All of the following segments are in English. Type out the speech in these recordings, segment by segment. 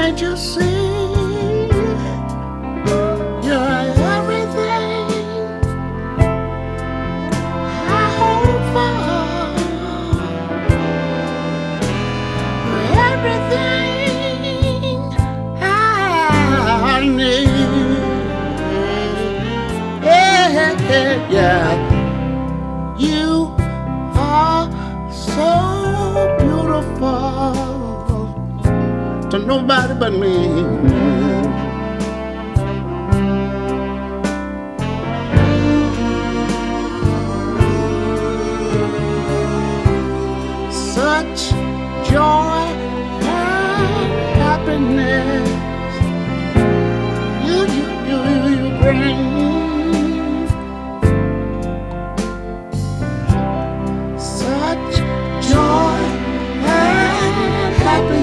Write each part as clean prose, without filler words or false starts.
Can't you see? You're everything I hope for. You're everything I need. Yeah, yeah, yeah. You are so beautiful to nobody but me. Such joy and happiness you bring. Such joy and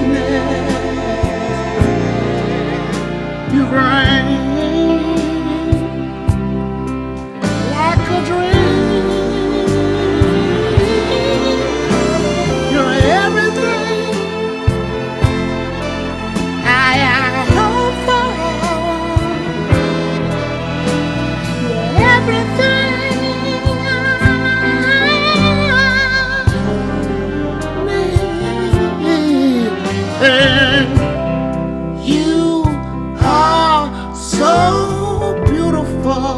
happiness you bring, like a dream. You're everything I hope for. You're everything I need. And you are so beautiful.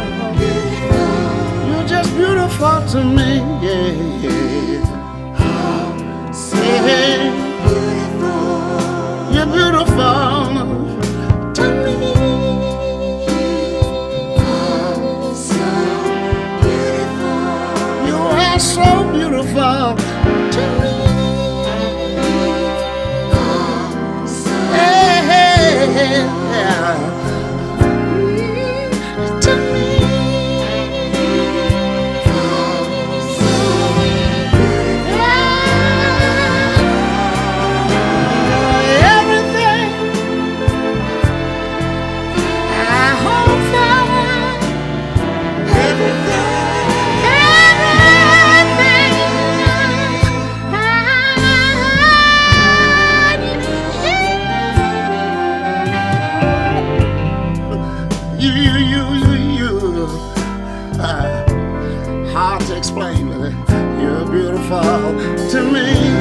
You're just beautiful to me. Yeah, yeah. Say, you're beautiful to me. You are so beautiful to me. Yeah. To me. Everything I hope for. You. Hard to explain, but you're beautiful to me.